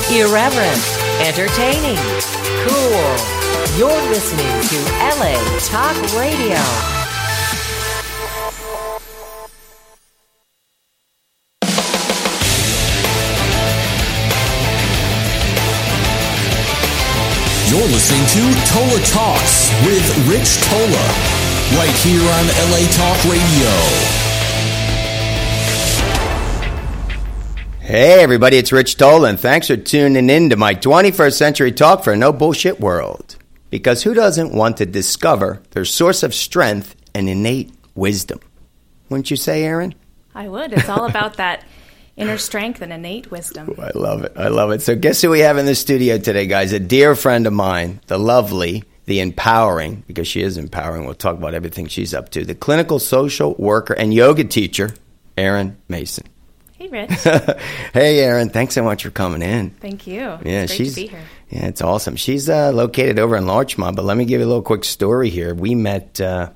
Irreverent, entertaining, cool. You're listening to LA Talk Radio. You're listening to Tola Talks with Rich Tola, right here on LA Talk Radio. Hey everybody, it's Rich Tola, and thanks for tuning in to my 21st Century Talk for a no bullshit world. Because who doesn't want to discover their source of strength and innate wisdom? Wouldn't you say, Aaron? I would. It's all about that inner strength and innate wisdom. Oh, I love it. I love it. So guess who we have in the studio today, guys? A dear friend of mine, the lovely, the empowering, because she is empowering. We'll talk about everything she's up to. The clinical social worker and yoga teacher, Erin Mason. Hey, Rich. Hey, Erin. Thanks so much for coming in. Thank you. Yeah, it's great to be here. Yeah, it's awesome. She's located over in Larchmont, but let me give you a little quick story here. We met, I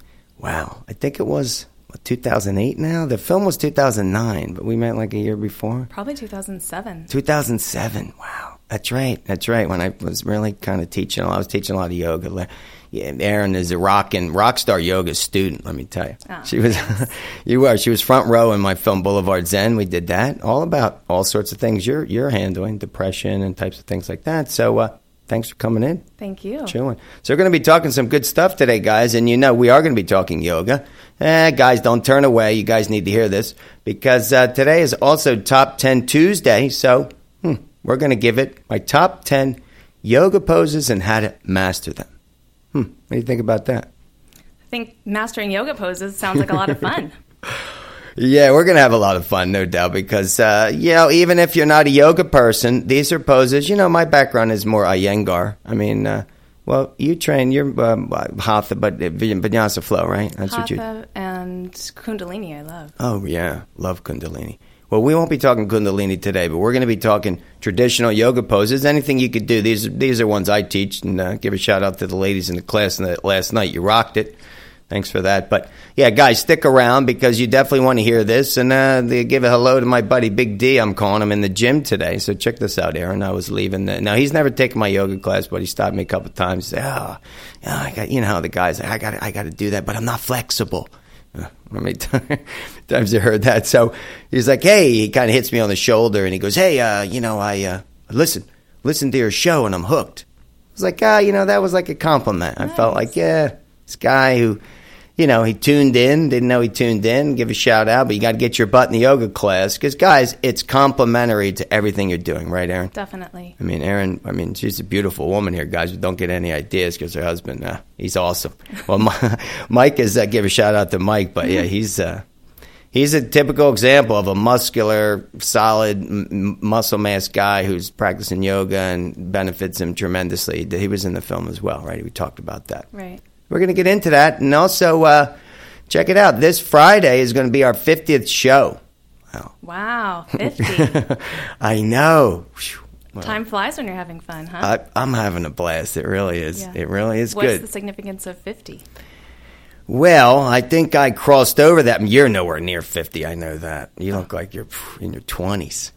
think it was 2008 now? The film was 2009, but we met like a year before. Probably 2007. 2007. Wow. That's right. When I was really kind of teaching, I was teaching a lot of yoga. Yeah, Erin is a rock star yoga student, let me tell you. Oh, she was, she was front row in my film Boulevard Zen. We did that, all about all sorts of things you're handling, depression and types of things like that. So, thanks for coming in. Thank you. Chilling. So we're going to be talking some good stuff today, guys. And we are going to be talking yoga. Guys, don't turn away. You guys need to hear this. Because today is also Top 10 Tuesday. So we're going to give it my top 10 yoga poses and how to master them. What do you think about that? I think mastering yoga poses sounds like a lot of fun. Yeah, we're going to have a lot of fun, no doubt, because, even if you're not a yoga person, these are poses. My background is more Iyengar. I mean, you train, you're Hatha, but Vinyasa flow, right? That's Hatha and Kundalini I love. Oh, yeah, love Kundalini. Well, we won't be talking Kundalini today, but we're going to be talking traditional yoga poses. Anything you could do. These are ones I teach, and give a shout-out to the ladies in the class last night. You rocked it. Thanks for that. But, yeah, guys, stick around because you definitely want to hear this. And they give a hello to my buddy Big D. I'm calling him in the gym today. So check this out, Aaron. I was leaving. Now, he's never taken my yoga class, but he stopped me a couple of times. He said, I got, how the guys, I got to do that, but I'm not flexible. How many times you heard that? So he's like, hey, he kind of hits me on the shoulder, and he goes, hey, I listen to your show, and I'm hooked. I was like, that was like a compliment. Nice. I felt like, this guy who, he tuned in, didn't know he tuned in, give a shout out, but you got to get your butt in the yoga class. Because, guys, it's complimentary to everything you're doing, right, Aaron? Definitely. I mean, Erin, she's a beautiful woman here, guys, but don't get any ideas because her husband, he's awesome. Well, Mike is, give a shout out to Mike, but yeah, he's a typical example of a muscular, solid, muscle mass guy who's practicing yoga and benefits him tremendously. He was in the film as well, right? We talked about that. Right. We're going to get into that. And also, check it out. This Friday is going to be our 50th show. Wow, 50. I know. Well, time flies when you're having fun, huh? I'm having a blast. It really is. Yeah. It really is good. What's the significance of 50? Well, I think I crossed over that. You're nowhere near 50. I know that. You look like you're in your 20s.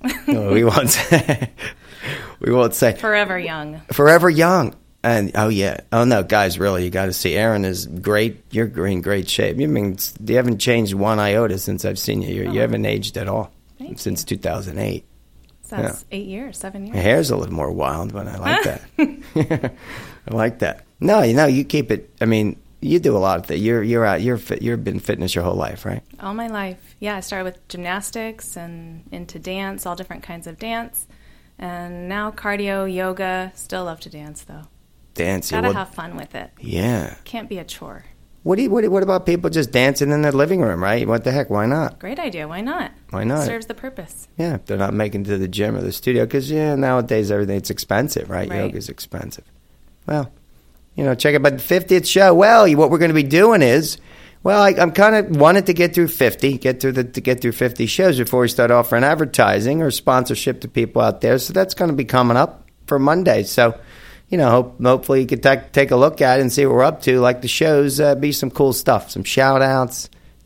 We won't say. Forever young. Forever young. And no, guys, really, you got to see. Erin is great. You're in great shape. You haven't changed one iota since I've seen you. You haven't aged at all since 2008. So that's 7 years. Your hair's a little more wild, but I like that. I like that. No, you keep it. I mean, you do a lot of things. You've been fitness your whole life, right? All my life. Yeah, I started with gymnastics and into dance, all different kinds of dance, and now cardio, yoga. Still love to dance though. Dance. Gotta have fun with it. Yeah. Can't be a chore. What about people just dancing in their living room, right? What the heck? Why not? Great idea. Why not? Why not? It serves the purpose. Yeah, if they're not making it to the gym or the studio, because nowadays everything's expensive, right? Yoga's expensive. Well, check it. But the 50th show. Well, what we're going to be doing is, I'm kind of wanted to get through 50, get through 50 shows before we start offering advertising or sponsorship to people out there. So that's going to be coming up for Monday. So. Hopefully you could take a look at it and see what we're up to. Like the shows, be some cool stuff, some shout-outs,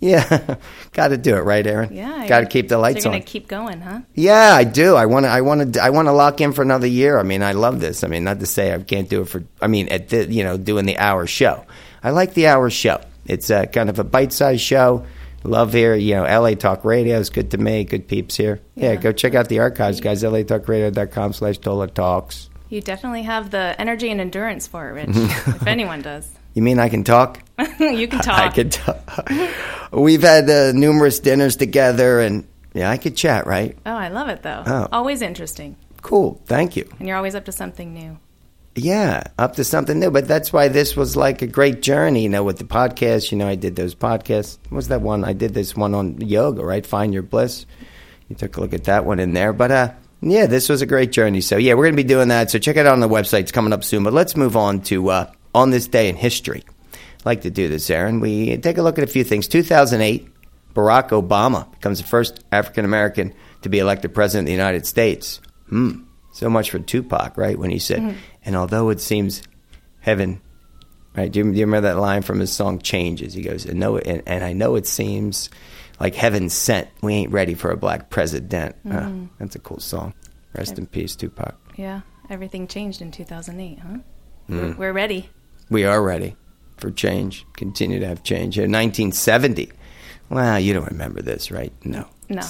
Yeah, got to do it, right, Aaron? Yeah. Got to keep the lights You're on. going to keep going, huh? Yeah, I do. I want to lock in for another year. I mean, I love this. I mean, not to say I can't do it for. I mean, doing the hour show. I like the hour show. It's kind of a bite-sized show. Love here. LA Talk Radio is good to me. Good peeps here. Yeah, go check out the archives, guys. LATalkRadio.com/Tola Talks. You definitely have the energy and endurance for it, Rich. If anyone does. You mean I can talk? You can talk. I can talk. We've had numerous dinners together, and yeah, I could chat, right? Oh, I love it, though. Oh. Always interesting. Cool. Thank you. And you're always up to something new. Yeah, up to something new. But that's why this was like a great journey, with the podcast. I did those podcasts. What was that one? I did this one on yoga, right? Find Your Bliss. You took a look at that one in there. But, yeah, this was a great journey. So, yeah, we're going to be doing that. So check it out on the website. It's coming up soon. But let's move on to On This Day in History. I like to do this, Aaron. We take a look at a few things. 2008, Barack Obama becomes the first African-American to be elected president of the United States. So much for Tupac, right, when he said, and although it seems heaven, right? Do you remember that line from his song Changes? He goes, and I know it seems like heaven sent. We ain't ready for a black president. That's a cool song. Rest in peace, Tupac. Yeah, everything changed in 2008, huh? We're ready. We are ready for change. Continue to have change. In 1970, well, you don't remember this, right? No.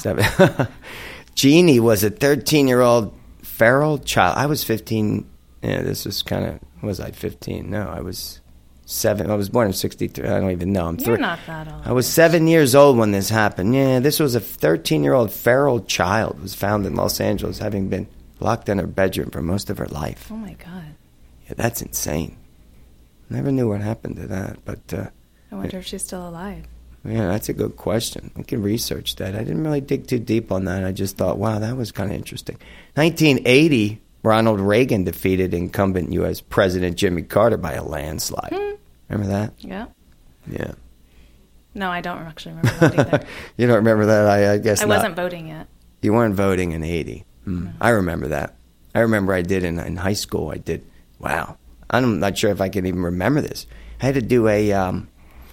Jeannie was a 13-year-old feral child. I was 15. Yeah, this was was I 15? No, I was 7. I was born in 63. I don't even know. You're not that old. I was 7 years old when this happened. Yeah, this was a 13-year-old feral child was found in Los Angeles, having been locked in her bedroom for most of her life. Oh, my God. Yeah, that's insane. Never knew what happened to that, but... I wonder if she's still alive. Yeah, that's a good question. We can research that. I didn't really dig too deep on that. I just thought, wow, that was kind of interesting. 1980, Ronald Reagan defeated incumbent U.S. President Jimmy Carter by a landslide. Remember that? Yeah. Yeah. No, I don't actually remember that either. You don't remember that? I guess I not. wasn't voting yet. You weren't voting in 80. No. I remember that. I remember I did in high school. I did. Wow. I'm not sure if I can even remember this. I had to do a...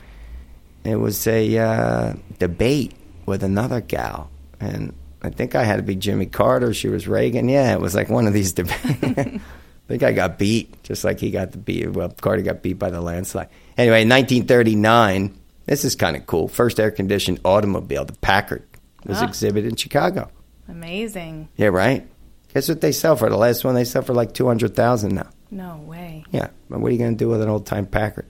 It was a debate with another gal, and I think I had to be Jimmy Carter. She was Reagan. Yeah, it was like one of these debates. I think I got beat, just like he got beat. Well, Carter got beat by the landslide. Anyway, in 1939, this is kind of cool. First air-conditioned automobile, the Packard, was exhibited in Chicago. Amazing. Yeah, right? Guess what they sell for? The last one, they sell for like $200,000 now. No way. Yeah, but what are you going to do with an old-time Packard?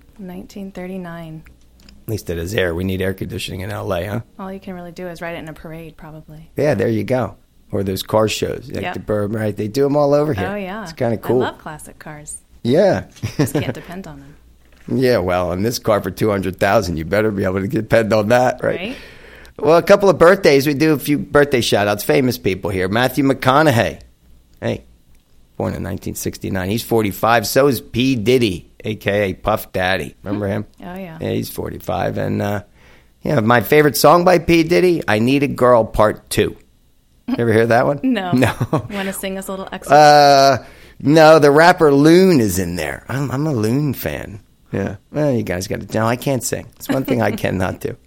1939. At least it is air. We need air conditioning in L.A., huh? All you can really do is ride it in a parade, probably. Yeah, there you go. Or those car shows. Like the Bourbon, right? They do them all over here. Oh, yeah. It's kind of cool. I love classic cars. Yeah. Just can't depend on them. Yeah, well, on this car for $200,000, you better be able to depend on that, right? Right. Well, a couple of birthdays. We do a few birthday shout-outs. Famous people here. Matthew McConaughey. Hey, born in 1969. He's 45. So is P. Diddy, a.k.a. Puff Daddy. Remember him? Oh, yeah. Yeah, he's 45. And, my favorite song by P. Diddy, I Need a Girl Part 2. You ever hear that one? No. No. You want to sing us a little extra? No, the rapper Loon is in there. I'm a Loon fan. Yeah. Well, you guys got to know I can't sing. It's one thing I cannot do.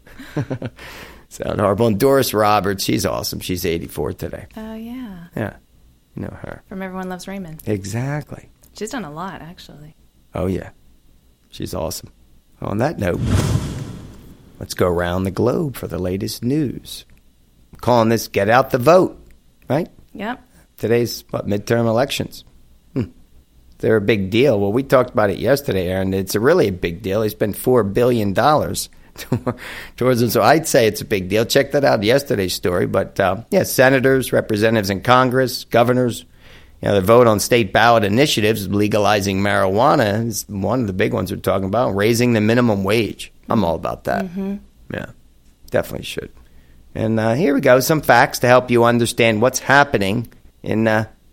Sound horrible. And Doris Roberts, she's awesome. She's 84 today. Oh, yeah. Yeah. You know her. From Everyone Loves Raymond. Exactly. She's done a lot, actually. Oh, yeah. She's awesome. On that note, let's go around the globe for the latest news. I'm calling this Get Out the Vote, right? Yep. Today's, midterm elections. They're a big deal. Well, we talked about it yesterday, Aaron. It's really a big deal. They spent $4 billion towards it. So I'd say it's a big deal. Check that out, yesterday's story. But, senators, representatives in Congress, governors, the vote on state ballot initiatives, legalizing marijuana is one of the big ones we're talking about, raising the minimum wage. I'm all about that. Mm-hmm. Yeah, definitely should. And here we go, some facts to help you understand what's happening in,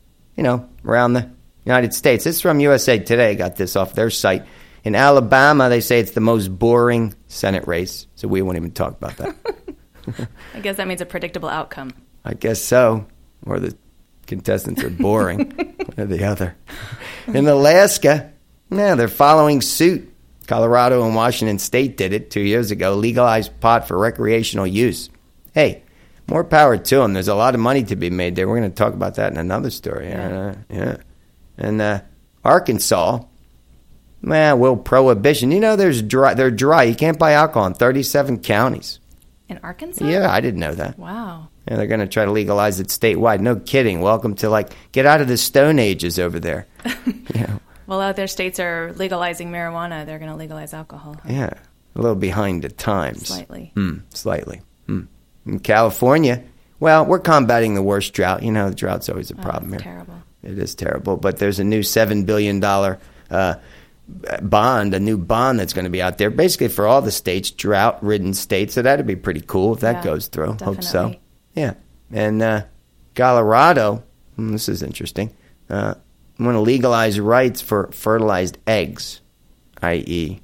around the United States. This is from USA Today. Got this off their site. In Alabama, they say it's the most boring Senate race, so we won't even talk about that. I guess that means a predictable outcome. I guess so. Or the contestants are boring, one or the other. In Alaska, they're following suit. Colorado and Washington State did it 2 years ago, legalized pot for recreational use. Hey, more power to them. There's a lot of money to be made there. We're going to talk about that in another story. Yeah. And Arkansas, well, prohibition. You know, they're dry. You can't buy alcohol in 37 counties. In Arkansas? Yeah, I didn't know that. Wow. Yeah, they're going to try to legalize it statewide. No kidding. Welcome to, get out of the Stone Ages over there. Yeah. Well, other states are legalizing marijuana. They're going to legalize alcohol. Huh? Yeah, a little behind the times. Slightly. Slightly. In California, well, we're combating the worst drought. You know, the drought's always a problem here. Terrible. It is terrible. But there's a new $7 billion bond, a new bond that's going to be out there, basically for all the states, drought-ridden states. So that'd be pretty cool if that goes through. Definitely. Hope so. Yeah. And Colorado, this is interesting, want to legalize rights for fertilized eggs, i.e.,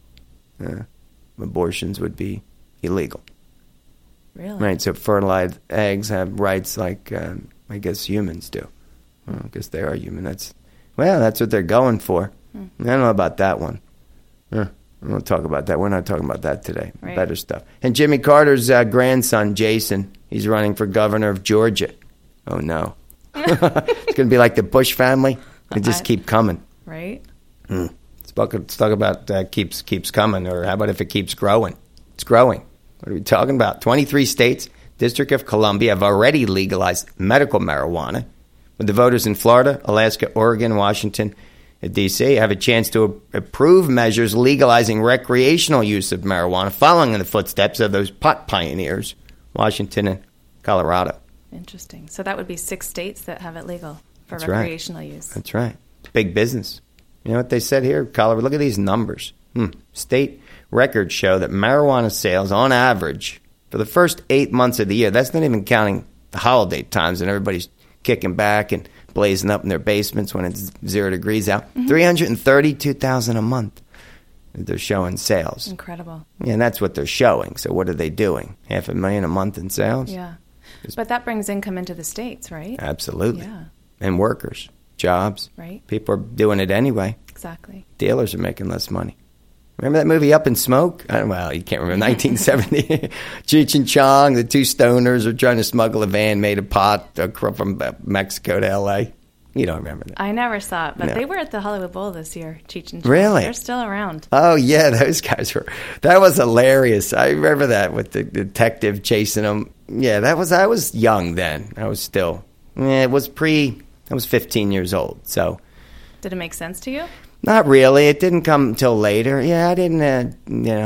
abortions would be illegal. Really? Right, so fertilized eggs have rights like, I guess, humans do. Well, I guess they are human. That's what they're going for. I don't know about that one. We'll talk about that. We're not talking about that today. Right. Better stuff. And Jimmy Carter's grandson, Jason, he's running for governor of Georgia. Oh, no. It's going to be like the Bush family. They just keep coming. Right? Let's talk about keeps coming, or how about if it keeps growing? It's growing. What are we talking about? 23 states, District of Columbia, have already legalized medical marijuana. But the voters in Florida, Alaska, Oregon, Washington, and D.C. have a chance to approve measures legalizing recreational use of marijuana, following in the footsteps of those pot pioneers, Washington and Colorado. Interesting. So that would be 6 states that have it legal for That's recreational right. use. That's right. It's big business. You know what they said here? Colorado, look at these numbers. State records show that marijuana sales, on average, for the first 8 months of the year, that's not even counting the holiday times and everybody's kicking back and blazing up in their basements when it's 0 degrees out. $332,000 a month they're showing sales. Incredible. Yeah, and that's what they're showing. So what are they doing? $500,000 a month in sales? Yeah. But that brings income into the states, right? Absolutely. Yeah. And workers, jobs. Right. People are doing it anyway. Exactly. Dealers are making less money. Remember that movie Up in Smoke? Well, you can't remember. 1970. Cheech and Chong, the two stoners, are trying to smuggle a van made of pot from Mexico to L.A. You don't remember that. I never saw it, but No. they were at the Hollywood Bowl this year, Cheech and Chong. Really? They're still around. Oh, yeah, those guys were. That was hilarious. I remember that with the detective chasing them. Yeah, I was young then. I was still. I was 15 years old, so. Did it make sense to you? Not really. It didn't come until later. Yeah, I didn't,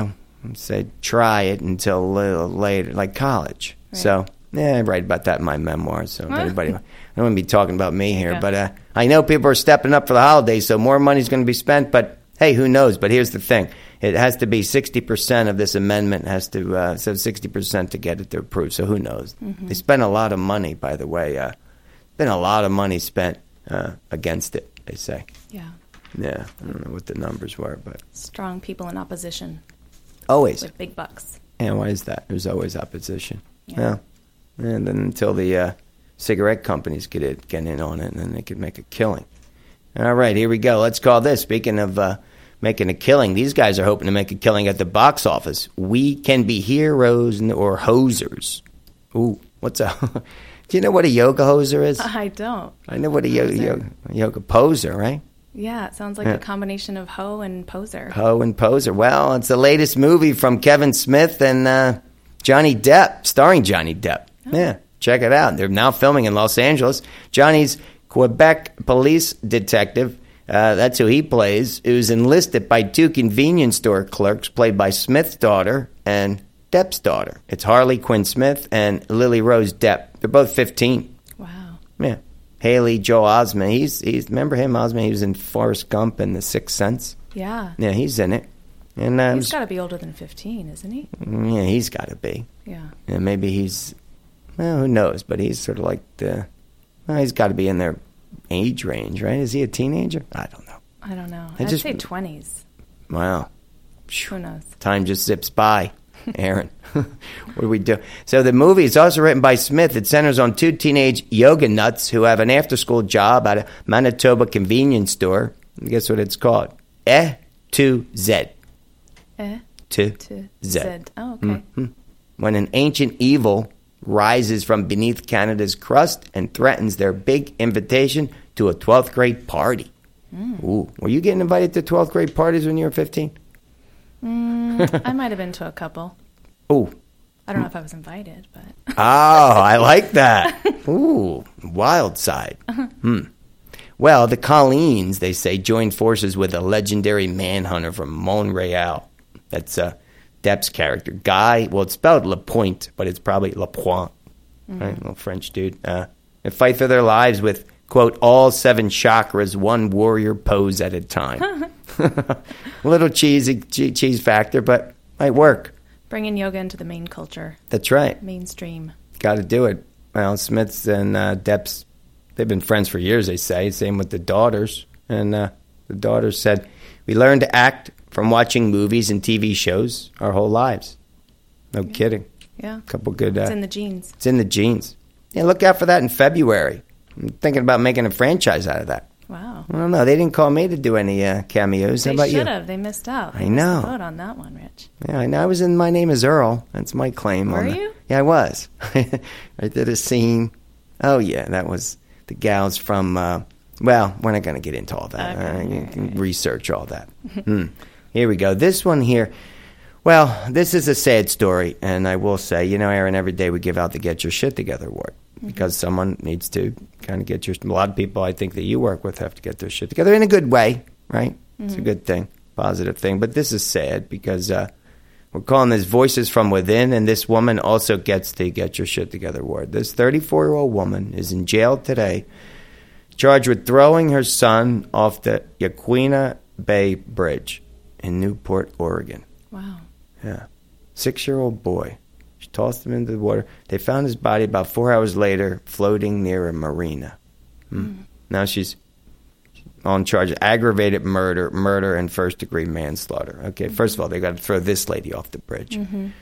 say try it until a little later, like college. Right. So, yeah, I write about that in my memoirs. So, if anybody, I don't want to be talking about me here, Yeah. but I know people are stepping up for the holidays, so more money's going to be spent. But hey, who knows? But here's the thing: it has to be 60% of this amendment has to 60% to get it to approve. So who knows? They spent a lot of money, by the way. Been a lot of money spent against it. They say. Yeah. Yeah, I don't know what the numbers were, but Strong people in opposition always. with big bucks. Yeah, why is that? There's always opposition. Yeah. And then until the cigarette companies get in on it, and then they could make a killing. All right, here we go. Let's call this. Speaking of making a killing, these guys are hoping to make a killing at the box office. We Can Be Heroes or Hosers. Ooh, what's a... Do you know what a yoga hoser is? I don't. I know what a yoga poser, right? Yeah, it sounds like a combination of hoe and poser. Ho and Poser. Well, it's the latest movie from Kevin Smith and Johnny Depp, starring Johnny Depp. Oh. Yeah, check it out. They're now filming in Los Angeles. Johnny's Quebec police detective, that's who he plays, who's enlisted by 2 convenience store clerks played by Smith's daughter and Depp's daughter. It's Harley Quinn Smith and Lily Rose Depp. They're both 15. Wow. Yeah. Haley Joel Osment. He's remember him, Osment? He was in Forrest Gump and The Sixth Sense. Yeah. Yeah, he's in it. And He's got to be older than 15, isn't he? yeah, he's got to be. Yeah. And maybe who knows? But he's sort of like he's got to be in their age range, right? Is he a teenager? I don't know. I don't know. I I'd just- say 20s. Wow. Who knows? Time just zips by. Aaron, what do we do? So the movie is also written by Smith. It centers on 2 teenage yoga nuts who have an after-school job at a Manitoba convenience store. Guess what it's called? A to Z. to Z. Oh, okay. When an ancient evil rises from beneath Canada's crust and threatens their big invitation to a 12th grade party. Ooh, were you getting invited to 12th grade parties when you were 15? I might have been to a couple. Ooh. I don't know if I was invited, but... Oh, I like that. Ooh, wild side. Well, the Colleens, they say, joined forces with a legendary manhunter from Montreal. That's Depp's character. Guy, well, it's spelled Lapointe, but it's probably Lapointe. Right? Little French dude. They fight for their lives with, quote, all 7 chakras, one warrior pose at a time. A little cheese factor, but might work. Bringing yoga into the main culture. That's right. Mainstream. Got to do it. Well, Smiths and Depp's, they've been friends for years, they say. Same with the daughters. And the daughters said, we learned to act from watching movies and TV shows our whole lives. No kidding. Yeah. Couple good... it's in the genes. It's in the genes. Yeah, look out for that in February. I'm thinking about making a franchise out of that. Wow. I don't know. They didn't call me to do any cameos. How about They you? should have. They missed out. I know. Vote on that one, Rich. Yeah, I know. I was in My Name is Earl. That's my claim. Were you? Yeah, I was. I did a scene. Oh, yeah. That was the gals from... well, we're not going to get into all that. Okay. You can research all that. Here we go. This one here. Well, this is a sad story. And I will say, Aaron, every day we give out the Get Your Shit Together award. Because someone needs to kind of get a lot of people I think that you work with have to get their shit together in a good way, right? It's a good thing, positive thing. But this is sad because we're calling this Voices from Within, and this woman also gets the Get Your Shit Together award. This 34-year-old woman is in jail today, charged with throwing her son off the Yaquina Bay Bridge in Newport, Oregon. Wow. Yeah. 6-year-old boy. She tossed him into the water. They found his body about 4 hours later floating near a marina. Now she's on charge of aggravated murder, and first-degree manslaughter. Okay, first of all, they got to throw this lady off the bridge.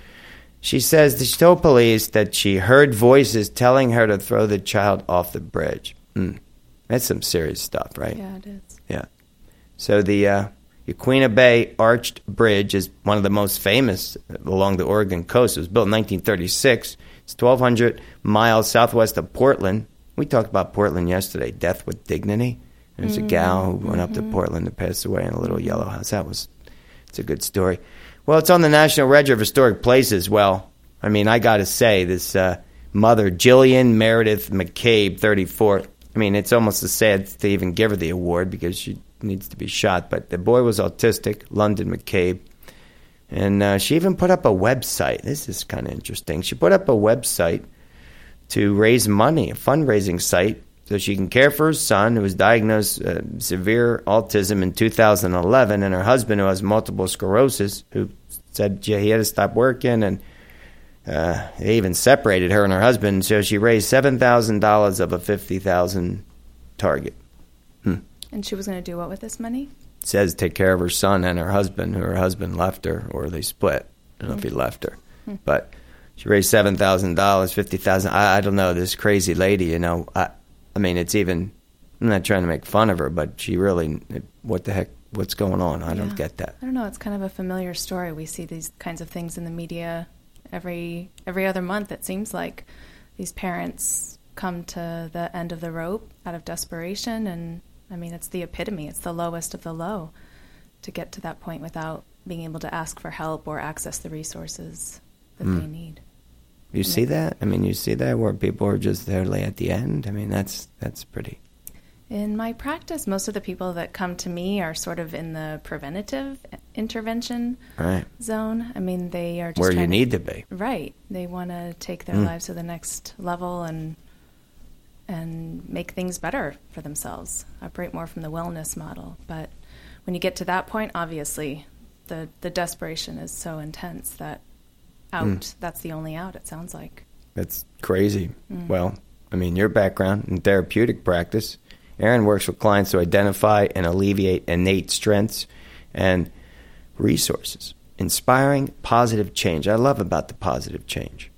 She says that she told police that she heard voices telling her to throw the child off the bridge. That's some serious stuff, right? Yeah, it is. Yeah. So the Yaquina Bay Arched Bridge is one of the most famous along the Oregon coast. It was built in 1936. It's 1,200 miles southwest of Portland. We talked about Portland yesterday, Death with Dignity. There's a gal who went up to Portland to pass away in a little yellow house. It's a good story. Well, it's on the National Register of Historic Places. Well, I mean, I got to say, this mother, Jillian Meredith McCabe, 34, I mean, it's almost as sad to even give her the award because she needs to be shot. But the boy was autistic, London McCabe. And she even put up a website. This is kind of interesting. She put up a website to raise money, a fundraising site, so she can care for her son, who was diagnosed severe autism in 2011, and her husband, who has multiple sclerosis, who said he had to stop working, and they even separated her and her husband. So she raised $7,000 of a $50,000 target. And she was going to do what with this money? It says take care of her son and her husband, who her husband left her, or they split. I don't know if he left her. But she raised $7,000, $50,000. I don't know, this crazy lady, I mean, it's even, I'm not trying to make fun of her, but she really, what the heck, what's going on? I don't get that. I don't know, it's kind of a familiar story. We see these kinds of things in the media every other month. It seems like these parents come to the end of the rope out of desperation, and I mean, it's the epitome. It's the lowest of the low to get to that point without being able to ask for help or access the resources that they need. You see that? I mean, you see that where people are just there at the end? I mean, that's pretty... In my practice, most of the people that come to me are sort of in the preventative intervention zone. I mean, they are just where you need to be. Right. They want to take their lives to the next level and make things better for themselves, operate more from the wellness model. But when you get to that point, obviously, the desperation is so intense that that's the only out, it sounds like. That's crazy. Well, I mean, your background in therapeutic practice, Aaron works with clients to identify and alleviate innate strengths and resources, inspiring positive change. I love about the positive change.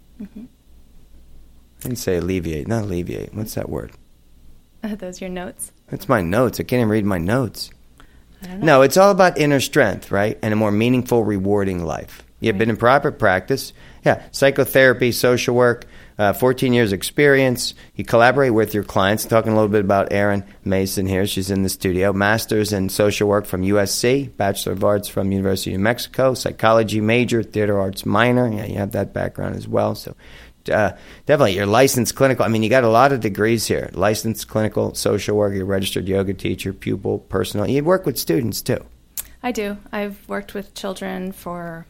I didn't say alleviate, not alleviate. What's that word? Are those your notes? That's my notes. I can't even read my notes. I don't know. No, it's all about inner strength, right? And a more meaningful, rewarding life. You've been in private practice. Yeah, psychotherapy, social work, 14 years experience. You collaborate with your clients. Talking a little bit about Erin Mason here. She's in the studio. Master's in social work from USC. Bachelor of Arts from University of New Mexico. Psychology major, theater arts minor. Yeah, you have that background as well. So definitely, you're licensed clinical. I mean, you got a lot of degrees here. Licensed clinical social worker, you're a registered yoga teacher, pupil, personal. You work with students too. I do. I've worked with children for,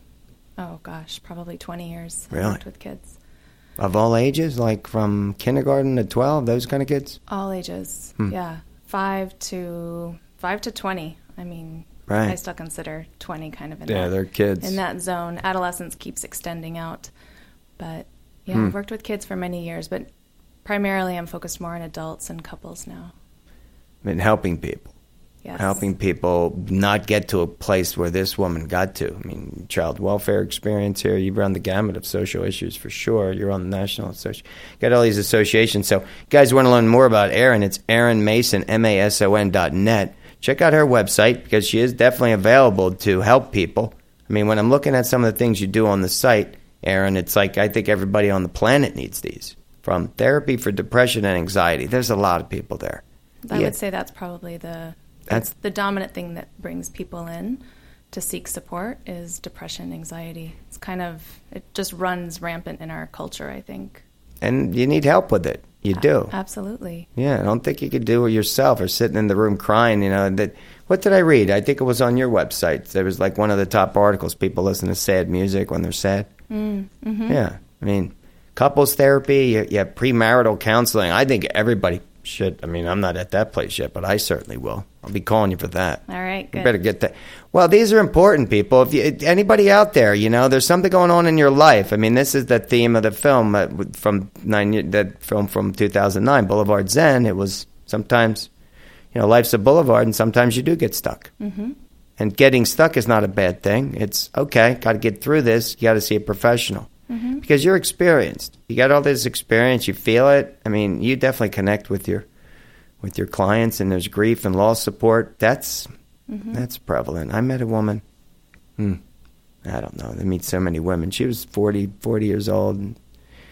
probably 20 years. Really? I've worked with kids. Of all ages, like from kindergarten to 12, those kind of kids? All ages, yeah. 5 to 20. I mean, right. I still consider 20 kind of in they're kids. In that zone. Adolescence keeps extending out. But, yeah, I've worked with kids for many years, but primarily I'm focused more on adults and couples now. And helping people. Yes. Helping people not get to a place where this woman got to. I mean, child welfare experience here. You run the gamut of social issues for sure. You're on the national association. Got all these associations. So, guys, want to learn more about Erin? It's Erin Mason, MASON.net. Check out her website because she is definitely available to help people. I mean, when I'm looking at some of the things you do on the site, Erin, it's like I think everybody on the planet needs these. From therapy for depression and anxiety. There's a lot of people there. I would say that's probably that's the dominant thing that brings people in to seek support is depression, anxiety. It just runs rampant in our culture, I think. And you need help with it. You do. Absolutely. Yeah, I don't think you could do it yourself or sitting in the room crying, What did I read? I think it was on your website. There was like one of the top articles, people listen to sad music when they're sad. Mm-hmm. Yeah, I mean, couples therapy, you have premarital counseling. I think everybody should. I mean, I'm not at that place yet, but I certainly will. I'll be calling you for that. All right, good. You better get that. Well, these are important, people. If anybody out there, there's something going on in your life. I mean, this is the theme of the film that film from 2009, Boulevard Zen. It was sometimes, life's a boulevard, and sometimes you do get stuck. Mm-hmm. And getting stuck is not a bad thing. It's okay. Got to get through this. You got to see a professional. Mm-hmm. Because you're experienced. You got all this experience. You feel it. I mean, you definitely connect with your clients, and there's grief and loss support. That's prevalent. I met a woman. I don't know. I meet so many women. She was 40 years old, and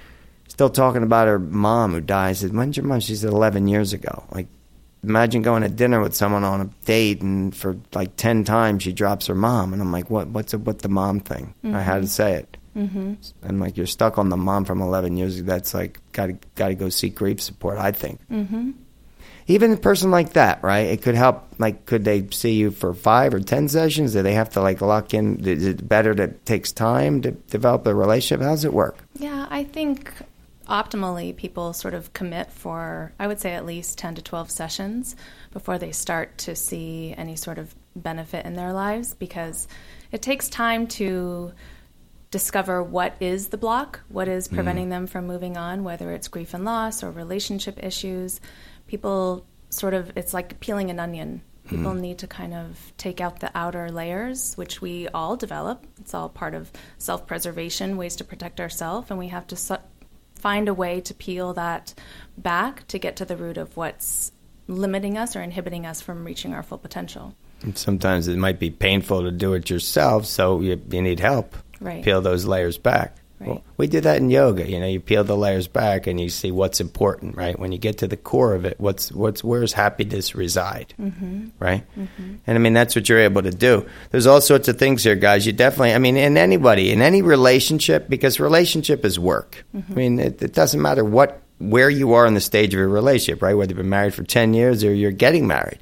still talking about her mom who died. I said, "When's your mom?" She said, 11 years ago. Like, imagine going to dinner with someone on a date, and for like 10 times she drops her mom, and I'm like, what's the mom thing? I had to say it. Mm-hmm. I'm like, you're stuck on the mom from 11 years ago. That's like, got to go seek grief support, I think. Mm-hmm. Even a person like that, right? It could help. Like, could they see you for 5 or 10 sessions? Do they have to like lock in? Is it better that it takes time to develop a relationship? How does it work? Yeah, I think optimally people sort of commit for, I would say, at least 10 to 12 sessions before they start to see any sort of benefit in their lives, because it takes time to discover what is the block, what is preventing them from moving on, whether it's grief and loss or relationship issues. People sort of, it's like peeling an onion. People need to kind of take out the outer layers, which we all develop. It's all part of self-preservation, ways to protect ourselves, and we have to find a way to peel that back to get to the root of what's limiting us or inhibiting us from reaching our full potential. And sometimes it might be painful to do it yourself, so you need help. Right. Peel those layers back. Right. Well, we do that in yoga. You peel the layers back and you see what's important, right? When you get to the core of it, where's happiness reside, right? Mm-hmm. And I mean, that's what you're able to do. There's all sorts of things here, guys. You definitely, I mean, in any relationship, because relationship is work. I mean, it doesn't matter where you are in the stage of your relationship, right? Whether you've been married for 10 years or you're getting married.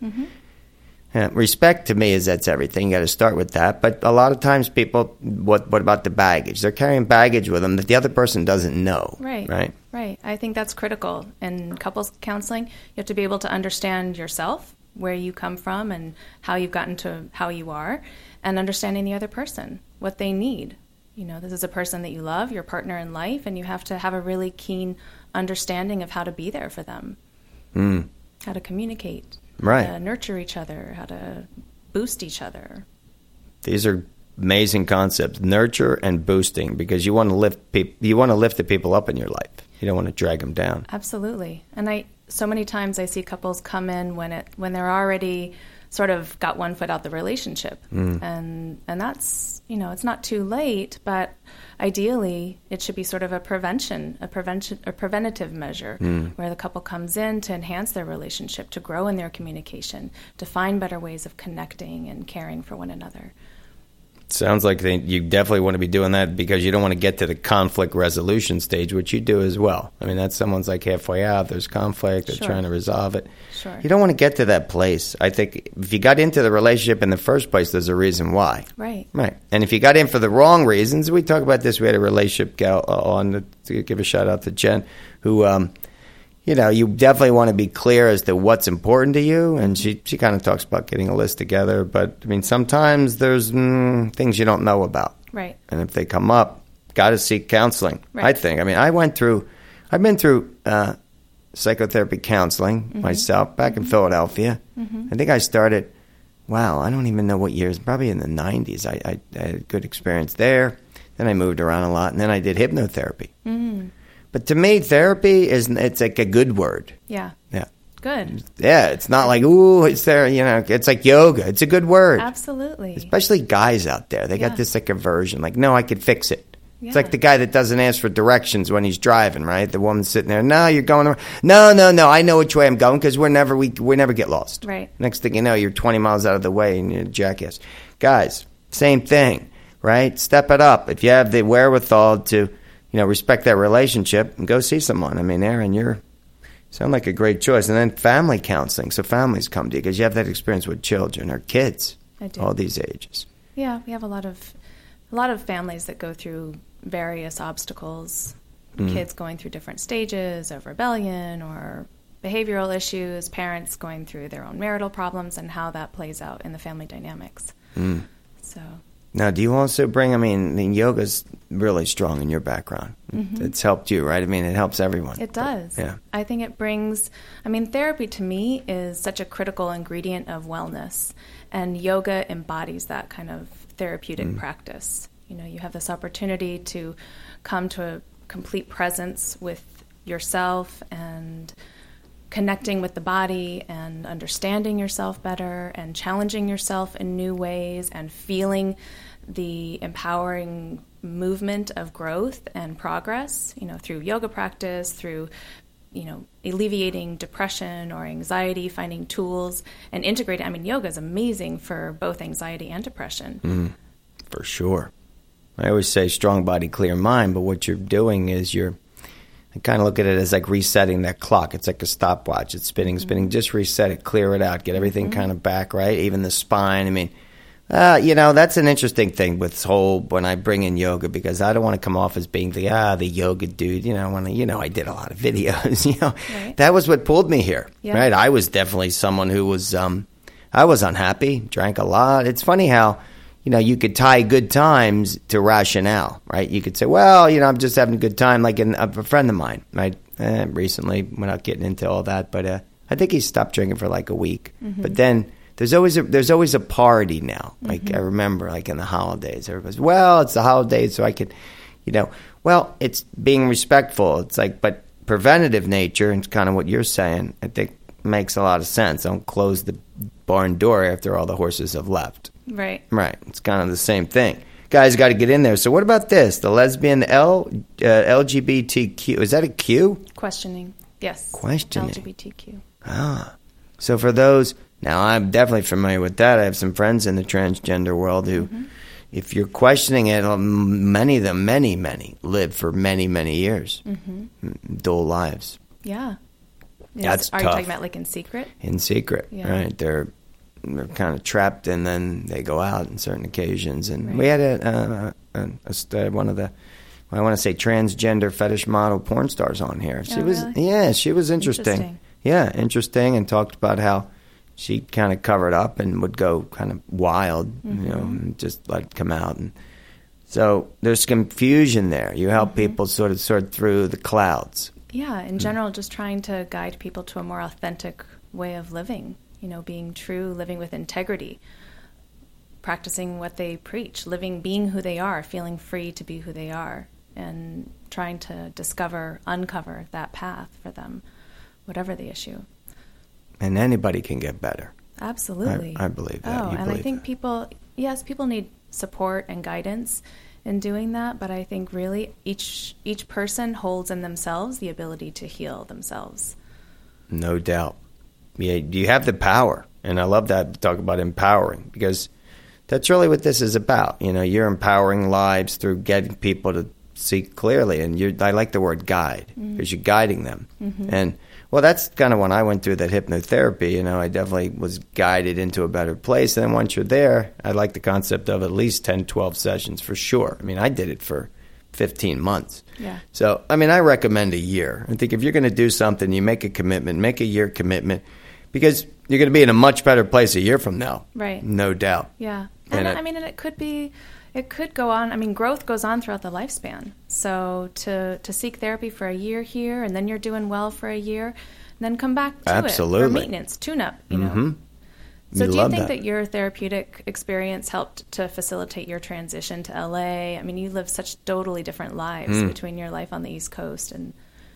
Respect to me is that's everything. You got to start with that. But a lot of times people, what about the baggage? They're carrying baggage with them that the other person doesn't know. Right. I think that's critical. In couples counseling, you have to be able to understand yourself, where you come from and how you've gotten to how you are, and understanding the other person, what they need. This is a person that you love, your partner in life, and you have to have a really keen understanding of how to be there for them, how to communicate. Right. How to nurture each other, how to boost each other. These are amazing concepts, nurture and boosting, because you want to lift the people up in your life. You don't want to drag them down. Absolutely. And so many times I see couples come in when they're already sort of got one foot out the relationship. And that's, it's not too late, but ideally it should be sort of a preventative measure where the couple comes in to enhance their relationship, to grow in their communication, to find better ways of connecting and caring for one another. Sounds like you definitely want to be doing that because you don't want to get to the conflict resolution stage, which you do as well. I mean, that's someone's like halfway out. There's conflict. They're trying to resolve it. Sure. You don't want to get to that place. I think if you got into the relationship in the first place, there's a reason why. Right. Right. And if you got in for the wrong reasons, we talk about this. We had a relationship gal on, to give a shout out to Jen, who, you definitely want to be clear as to what's important to you. And she kind of talks about getting a list together. But, I mean, sometimes there's things you don't know about. Right. And if they come up, got to seek counseling, right. I think. I mean, I've been through psychotherapy counseling myself back in Philadelphia. I think I started, I don't even know what years, probably in the 90s. I had a good experience there. Then I moved around a lot. And then I did hypnotherapy. But to me, therapy it's like a good word. Yeah. Yeah. Good. Yeah, it's not like, it's there, it's like yoga. It's a good word. Absolutely. Especially guys out there. They got this like aversion, like, no, I could fix it. Yeah. It's like the guy that doesn't ask for directions when he's driving, right? The woman's sitting there, no, you're going around. No, I know which way I'm going because we never get lost. Right. Next thing you know, you're 20 miles out of the way and you're a jackass. Guys, same thing, right? Step it up. If you have the wherewithal to respect that relationship and go see someone. I mean, Aaron, you sound like a great choice. And then family counseling. So families come to you because you have that experience with children or kids. I do. All these ages. Yeah, we have a lot of families that go through various obstacles. Kids going through different stages of rebellion or behavioral issues, parents going through their own marital problems, and how that plays out in the family dynamics. So. Now, do you also bring, yoga's really strong in your background. It's helped you, right? I mean, it helps everyone. It does. Yeah. I think it brings, therapy to me is such a critical ingredient of wellness, and yoga embodies that kind of therapeutic practice. You have this opportunity to come to a complete presence with yourself and connecting with the body and understanding yourself better and challenging yourself in new ways and feeling the empowering movement of growth and progress, through yoga practice, through, alleviating depression or anxiety, finding tools and integrating. Yoga is amazing for both anxiety and depression. For sure. I always say strong body, clear mind, but what you're doing is I kind of look at it as like resetting that clock. It's like a stopwatch. It's spinning. Just reset it, clear it out, get everything kind of back, right? Even the spine. That's an interesting thing with when I bring in yoga, because I don't want to come off as being the yoga dude. I did a lot of videos. Right. That was what pulled me here, yeah. right? I was definitely someone who was, I was unhappy, drank a lot. It's funny how, you could tie good times to rationale, right? You could say, I'm just having a good time, like a friend of mine, right? Recently, we're not getting into all that, but I think he stopped drinking for like a week. But then there's always a party now. Like I remember, like in the holidays, everybody's, it's the holidays, so I could, it's being respectful. It's like, but preventative nature, and it's kind of what you're saying, I think makes a lot of sense. Don't close the barn door after all the horses have left. Right. Right. It's kind of the same thing. Guys got to get in there. So what about this? The lesbian LGBTQ. Is that a Q? Questioning. Yes. Questioning. LGBTQ. So for those, now I'm definitely familiar with that. I have some friends in the transgender world who, if you're questioning it, many of them, many live for many, many years. Dual lives. Yeah. That's Are tough. you talking about like in secret? In secret, yeah. Right? They're kind of trapped, and then they go out on certain occasions. And right. we had one of the, I want to say, transgender fetish model porn stars on here. She was, really? Yeah, she was interesting. Yeah, interesting, and talked about how she kind of covered up and would go kind of wild, and just let it come out. And so there's confusion there. You help people sort of sort through the clouds. Yeah, in general, just trying to guide people to a more authentic way of living, being true, living with integrity, practicing what they preach, being who they are, feeling free to be who they are, and trying to uncover that path for them, whatever the issue. And anybody can get better. Absolutely. I believe that. Oh, You and I believe think that. people need support and guidance in doing that, but I think really each person holds in themselves the ability to heal themselves. No doubt. Yeah, you have the power. And I love that, talk about empowering, because that's really what this is about. You know, you're empowering lives through getting people to see clearly. And I like the word guide, because you're guiding them. And, well, that's kind of when I went through that hypnotherapy. You know, I definitely was guided into a better place. And then once you're there, I like the concept of at least 10, 12 sessions for sure. I mean, I did it for 15 months. Yeah. So, I mean, I recommend a year. I think if you're going to do something, you make a commitment, make a year commitment, because you're going to be in a much better place a year from now. Right. No doubt. Yeah. And And and it could go on. I mean, growth goes on throughout the lifespan. So to seek therapy for a year here, and then you're doing well for a year, and then come back to it for maintenance, tune-up, you know. So do you think that your therapeutic experience helped to facilitate your transition to LA? I mean, you live such totally different lives between your life on the East Coast and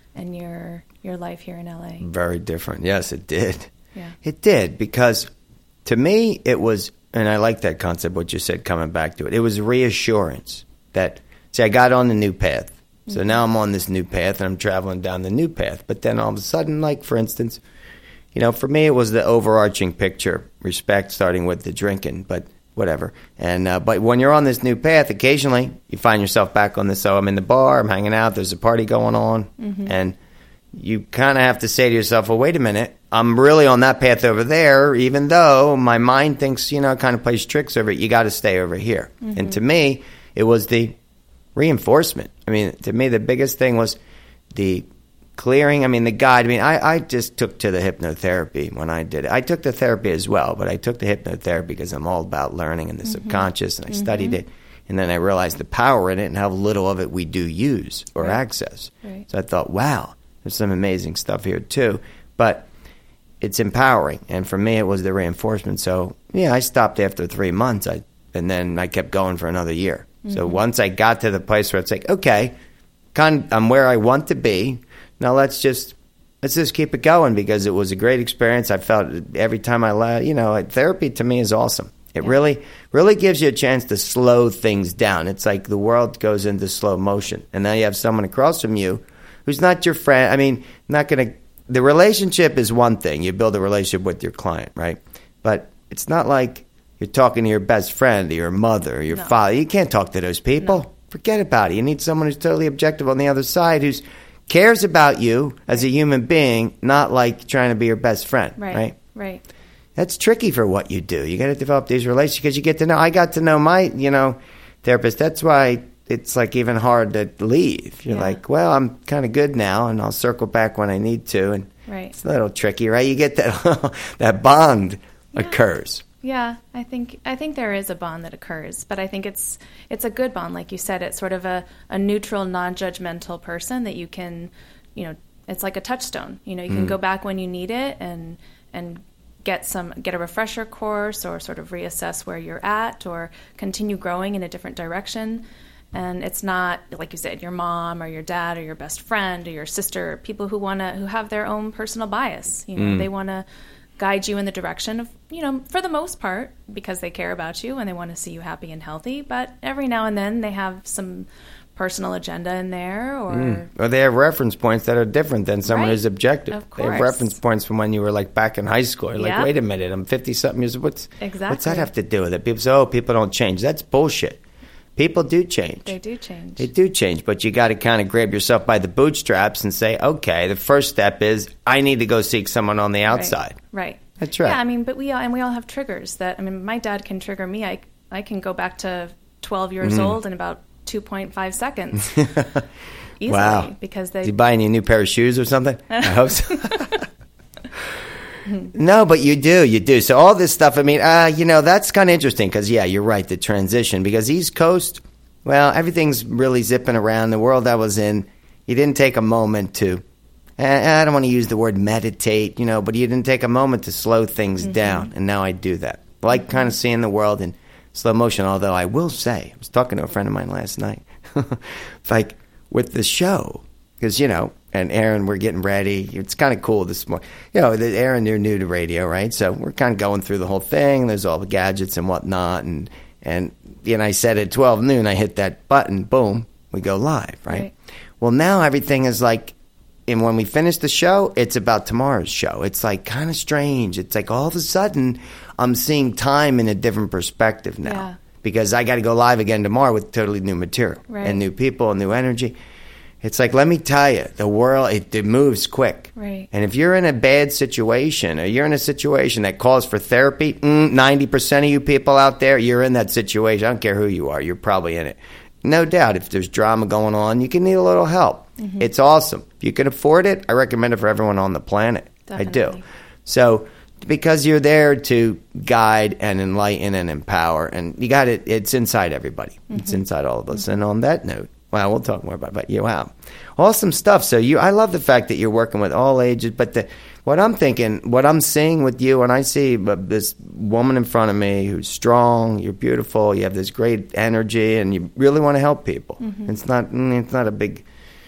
your life here in LA. Very different. Yes, it did. Yeah. It did, because to me it was, and I like that concept, what you said, coming back to it. It was reassurance that, see, I got on the new path. So now I'm on this new path and I'm traveling down the new path. But then all of a sudden, like, for instance, you know, for me it was the overarching picture, respect, starting with the drinking, but whatever. And but when you're on this new path, occasionally you find yourself back on this. So I'm in the bar, I'm hanging out, there's a party going on, and you kind of have to say to yourself, well, wait a minute, I'm really on that path over there, even though my mind thinks, you know, kind of plays tricks over it. You got to stay over here. And to me, it was the reinforcement. I mean, to me, the biggest thing was the clearing. I mean, the guide. I mean, I just took to the hypnotherapy when I did it. I took the therapy as well, but I took the hypnotherapy because I'm all about learning in the subconscious, and I studied it. And then I realized the power in it and how little of it we do use or access. Right. So I thought, wow, there's some amazing stuff here too. But it's empowering. And for me, it was the reinforcement. So, yeah, I stopped after 3 months, and then I kept going for another year. So once I got to the place where it's like, okay, I'm where I want to be. Now let's just keep it going, because it was a great experience. I felt every time I left, you know, therapy to me is awesome. It really gives you a chance to slow things down. It's like the world goes into slow motion. And now you have someone across from you who's not your friend. I mean, the relationship is one thing. You build a relationship with your client, right? But it's not like you're talking to your best friend or your mother or your father. You can't talk to those people. No. Forget about it. You need someone who's totally objective on the other side, who cares about you as a human being, not like trying to be your best friend, right? Right. That's tricky for what you do. You got to develop these relationships, because you get to know. I got to know my, therapist. That's why it's like even hard to leave. You're like, well, I'm kind of good now, and I'll circle back when I need to. And it's a little tricky, right? You get that that bond occurs. Yeah, I think there is a bond that occurs, but I think it's a good bond, like you said. It's sort of a neutral, non-judgmental person that you can, it's like a touchstone. You can go back when you need it and get a refresher course, or sort of reassess where you're at, or continue growing in a different direction. And it's not, like you said, your mom or your dad or your best friend or your sister, people who have their own personal bias. They want to guide you in the direction of, for the most part, because they care about you and they want to see you happy and healthy. But every now and then they have some personal agenda in there, or they have reference points that are different than someone who's objective. Of course. They have reference points from when you were like back in high school. You're like, wait a minute, I'm 50-something years old. What's that have to do with it? People say, people don't change. That's bullshit. People do change. They do change. They do change, but you got to kind of grab yourself by the bootstraps and say, okay, the first step is I need to go seek someone on the outside. Right. That's right. Yeah, but we all have triggers that, my dad can trigger me. I can go back to 12 years old in about 2.5 seconds. Easily. Wow. Because Did you buy any new pair of shoes or something? I hope so. No, but you do. So all this stuff, that's kind of interesting, because, you're right, the transition. Because East Coast, well, everything's really zipping around. The world I was in, you didn't take a moment to, I don't want to use the word meditate, but you didn't take a moment to slow things down. And now I do that. I like kind of seeing the world in slow motion, although I will say, I was talking to a friend of mine last night, like with the show, because, and Aaron, we're getting ready. It's kind of cool this morning. You know, Aaron, you're new to radio, right? So we're kind of going through the whole thing. There's all the gadgets and whatnot. And I said at 12 noon, I hit that button, boom, we go live, right? Well, now everything is like, and when we finish the show, it's about tomorrow's show. It's like kind of strange. It's like all of a sudden, I'm seeing time in a different perspective now. Yeah. Because I got to go live again tomorrow with totally new material and new people and new energy. It's like, let me tell you, the world, it moves quick. Right. And if you're in a bad situation or you're in a situation that calls for therapy, 90% of you people out there, you're in that situation. I don't care who you are. You're probably in it. No doubt, if there's drama going on, you can need a little help. Mm-hmm. It's awesome. If you can afford it, I recommend it for everyone on the planet. Definitely. I do. So because you're there to guide and enlighten and empower, and you got it. It's inside everybody. Mm-hmm. It's inside all of us. Mm-hmm. And on that note, well, we'll talk more about it, but wow, awesome stuff. So I love the fact that you're working with all ages. But what I'm thinking, what I'm seeing with you, and I see this woman in front of me who's strong, you're beautiful, you have this great energy, and you really want to help people. Mm-hmm. It's not a big,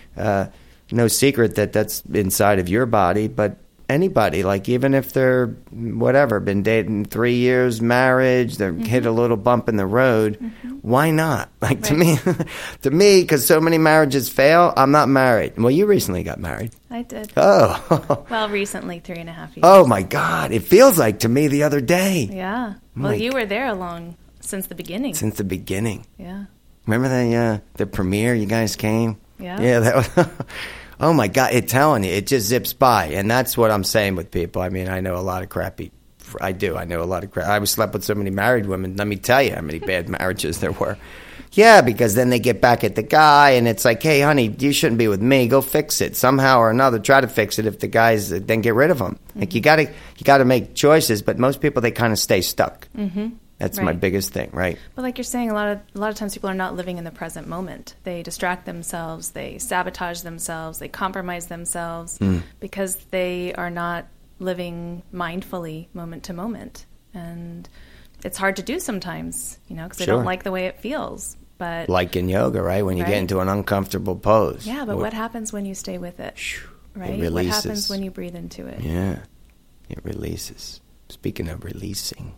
no secret that that's inside of your body, but anybody, like even if they're whatever, been dating 3 years, marriage, they're hit a little bump in the road, why not? Like to me, because so many marriages fail, I'm not married. Well, you recently got married. I did. Oh. Well, recently, 3.5 years. Oh my God. It feels like to me the other day. Yeah. Well, you were there since the beginning. Since the beginning. Yeah. Remember the premiere, you guys came? Yeah. Yeah, that was... Oh, my God, it's telling you, it just zips by. And that's what I'm saying with people. I mean, I know a lot of crappy. I know a lot of crap. I slept with so many married women. Let me tell you how many bad marriages there were. Yeah, because then they get back at the guy, and it's like, hey, honey, you shouldn't be with me. Go fix it. Somehow or another, try to fix it. If the guy's, then get rid of him. Mm-hmm. Like, you gotta make choices, but most people, they kind of stay stuck. Mm-hmm. That's my biggest thing, right? But like you're saying, a lot of times people are not living in the present moment. They distract themselves, they sabotage themselves, they compromise themselves because they are not living mindfully moment to moment. And it's hard to do sometimes, because they don't like the way it feels. But like in yoga, right? When you get into an uncomfortable pose. Yeah, but what happens when you stay with it? Right? It releases. What happens when you breathe into it? Yeah, it releases. Speaking of releasing,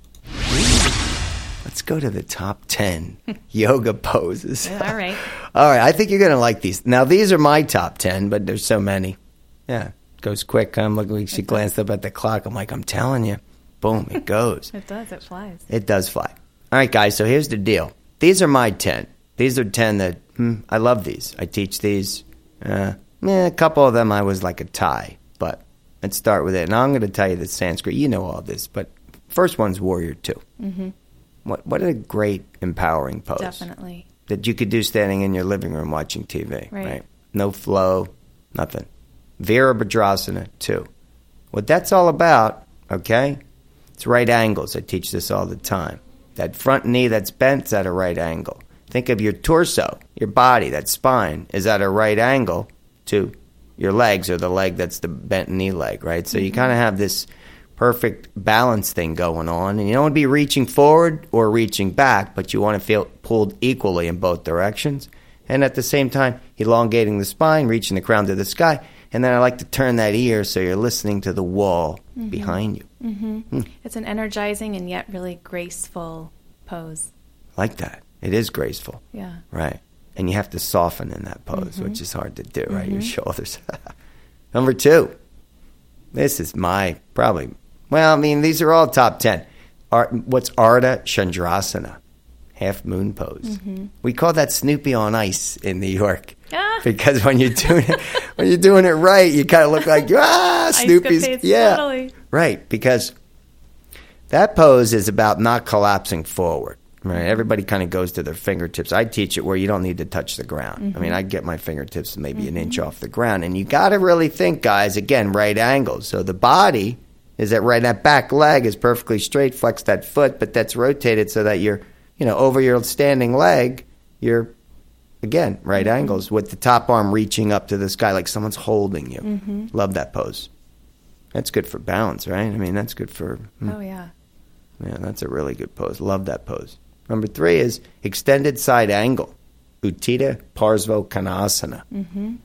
let's go to the top 10 yoga poses. Yeah, all right. All right, I think you're going to like these. Now, these are my top 10, but there's so many. Yeah, it goes quick. I'm looking. She glanced up at the clock. I'm like, I'm telling you. Boom, it goes. It does. It flies. It does fly. All right, guys, so here's the deal. These are my 10. These are 10 that, I love these. I teach these. A couple of them I was like a tie, but let's start with it. Now I'm going to tell you the Sanskrit. You know all this, but first one's Warrior 2. Mm-hmm. What a great, empowering pose. Definitely. That you could do standing in your living room watching TV. Right? No flow, nothing. Virabhadrasana 2. What that's all about, okay, it's right angles. I teach this all the time. That front knee that's bent is at a right angle. Think of your torso, your body, that spine is at a right angle to your legs, or the leg that's the bent knee leg, right? So you kind of have this perfect balance thing going on, and you don't want to be reaching forward or reaching back, but you want to feel pulled equally in both directions, and at the same time elongating the spine, reaching the crown to the sky. And then I like to turn that ear so you're listening to the wall behind you. Mm-hmm. It's an energizing and yet really graceful pose. I like that. It is graceful. Yeah. Right. And you have to soften in that pose, which is hard to do, right? Your shoulders. Number 2. This is these are all top 10. What's Ardha Chandrasana? Half moon pose. Mm-hmm. We call that Snoopy on ice in New York. Because when you're doing it right, you kind of look like Snoopy's. Yeah, totally. Right. Because that pose is about not collapsing forward. Right. Everybody kind of goes to their fingertips. I teach it where you don't need to touch the ground. Mm-hmm. I mean, I get my fingertips maybe an inch off the ground, and you got to really think, guys. Again, right angles. So the body is that back leg is perfectly straight. Flex that foot, but that's rotated so that you're, over your standing leg, you're. Again, right angles with the top arm reaching up to the sky like someone's holding you. Mm-hmm. Love that pose. That's good for balance, right? I mean, that's good for... Oh, yeah. Yeah, that's a really good pose. Love that pose. Number 3 is extended side angle. Utthita Parsva Konasana. Mm-hmm.